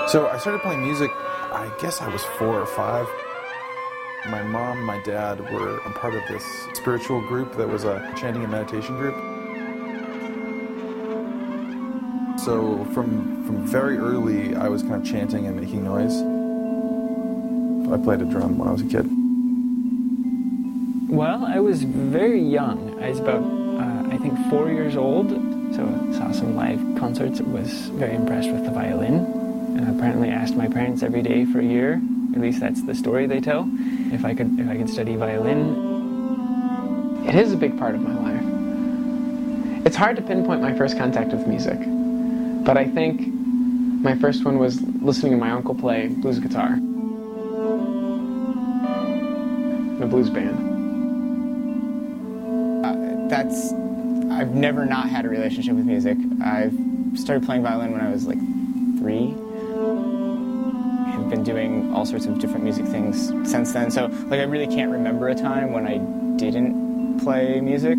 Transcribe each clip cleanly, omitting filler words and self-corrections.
So I started playing music, I guess I was 4 or 5. My mom and my dad were a part of this spiritual group that was a chanting and meditation group. So from very early, I was kind of chanting and making noise. I played a drum when I was a kid. Well, I was very young. I was about, I think, 4 years old. So I saw some live concerts. I was very impressed with the violin. And apparently asked my parents every day for a year, at least that's the story they tell, if I could study violin. It is a big part of my life. It's hard to pinpoint my first contact with music, but I think my first one was listening to my uncle play blues guitar in a blues band. I've never not had a relationship with music. I've started playing violin when I was like 3. I've been doing all sorts of different music things since then, so like I really can't remember a time when I didn't play music.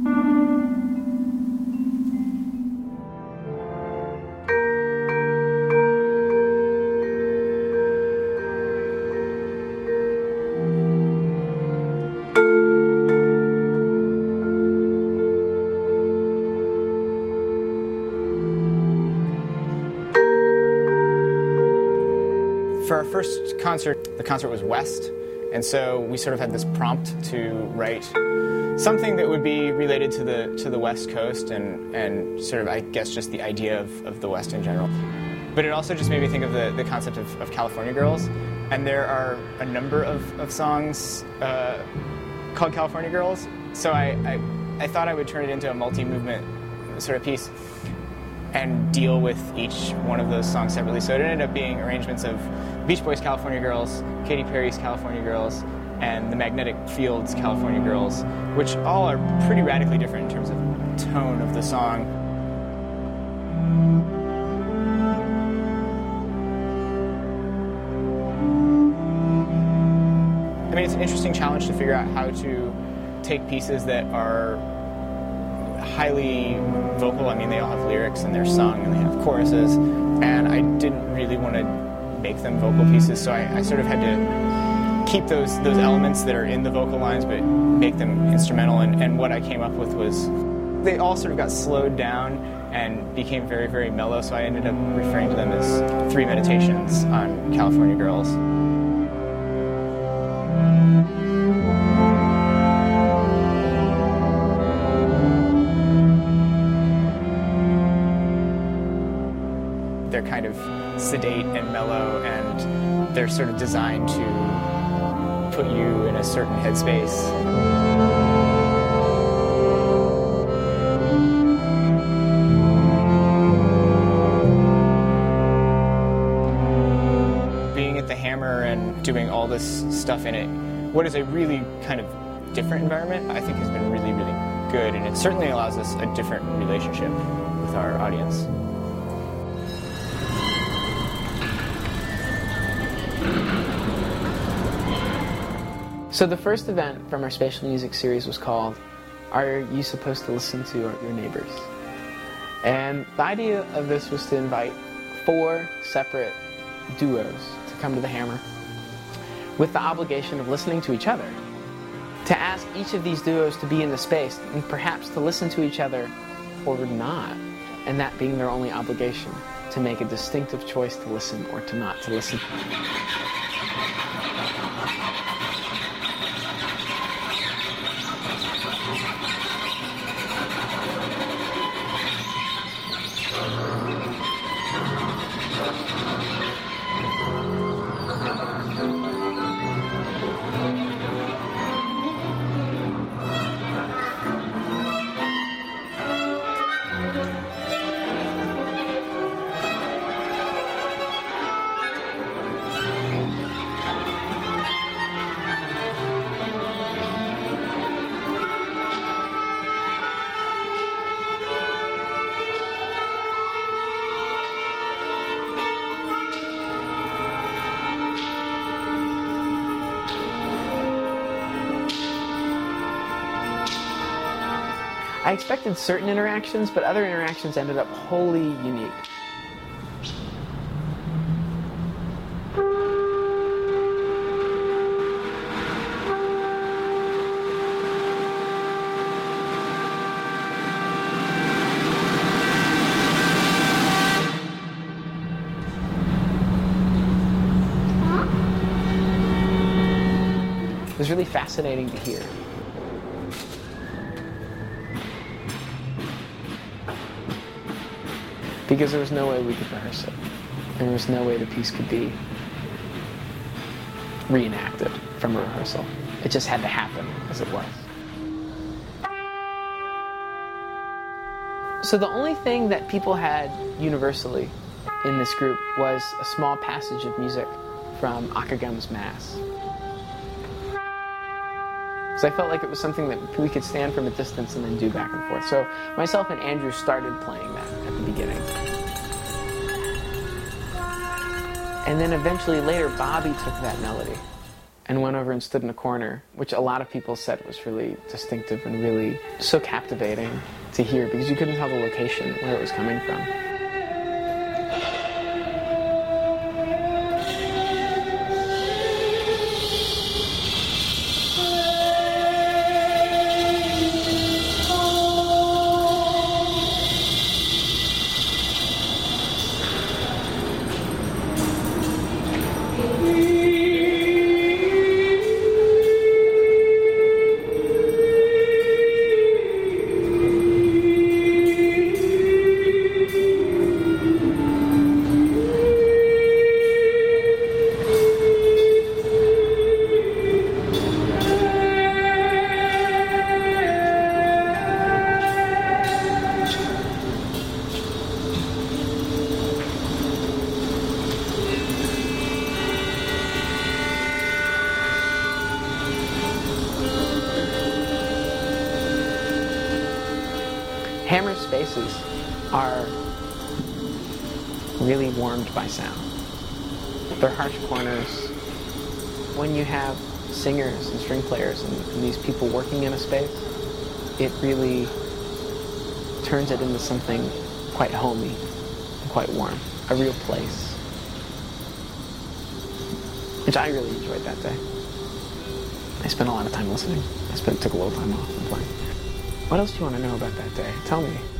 For our first concert, the concert was West, and so we sort of had this prompt to write something that would be related to the West Coast and sort of, I guess, just the idea of the West in general. But it also just made me think of the concept of California Girls, and there are a number of songs called California Girls, so I thought I would turn it into a multi-movement sort of piece and deal with each one of those songs separately. So it ended up being arrangements of Beach Boys' California Girls, Katy Perry's California Girls, and the Magnetic Fields' California Girls, which all are pretty radically different in terms of tone of the song. I mean, it's an interesting challenge to figure out how to take pieces that are highly vocal. I mean, they all have lyrics and they're sung and they have choruses, and I didn't really want to make them vocal pieces, so I sort of had to keep those elements that are in the vocal lines but make them instrumental, and what I came up with was they all sort of got slowed down and became very, very mellow, so I ended up referring to them as 3 meditations on California Girls. They're kind of sedate and mellow, and they're sort of designed to put you in a certain headspace. Being at the Hammer and doing all this stuff in it, what is a really kind of different environment, I think has been really, really good, and it certainly allows us a different relationship with our audience. So the first event from our spatial music series was called Are You Supposed to Listen to Your Neighbors? And the idea of this was to invite 4 separate duos to come to the Hammer with the obligation of listening to each other. To ask each of these duos to be in the space and perhaps to listen to each other or not, and that being their only obligation, to make a distinctive choice to listen or to not to listen. I expected certain interactions, but other interactions ended up wholly unique. was really fascinating to hear. Because there was no way we could rehearse it. There was no way the piece could be reenacted from a rehearsal. It just had to happen as it was. So the only thing that people had universally in this group was a small passage of music from Akagum's Mass. So I felt like it was something that we could stand from a distance and then do back and forth. So myself and Andrew started playing that at the beginning. And then eventually later, Bobby took that melody and went over and stood in a corner, which a lot of people said was really distinctive and really so captivating to hear, because you couldn't tell the location where it was coming from. Hammer's spaces are really warmed by sound. They're harsh corners. When you have singers and string players and these people working in a space, it really turns it into something quite homey and quite warm, a real place, which I really enjoyed that day. I spent a lot of time listening. Took a little time off and playing. What else do you want to know about that day? Tell me.